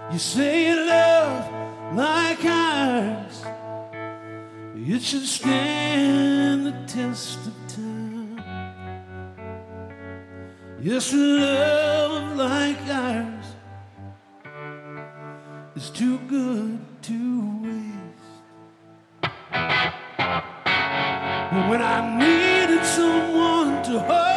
You say a love like ours, it should stand the test of time. Yes, a love like ours is too good to waste. But when I needed someone to hold,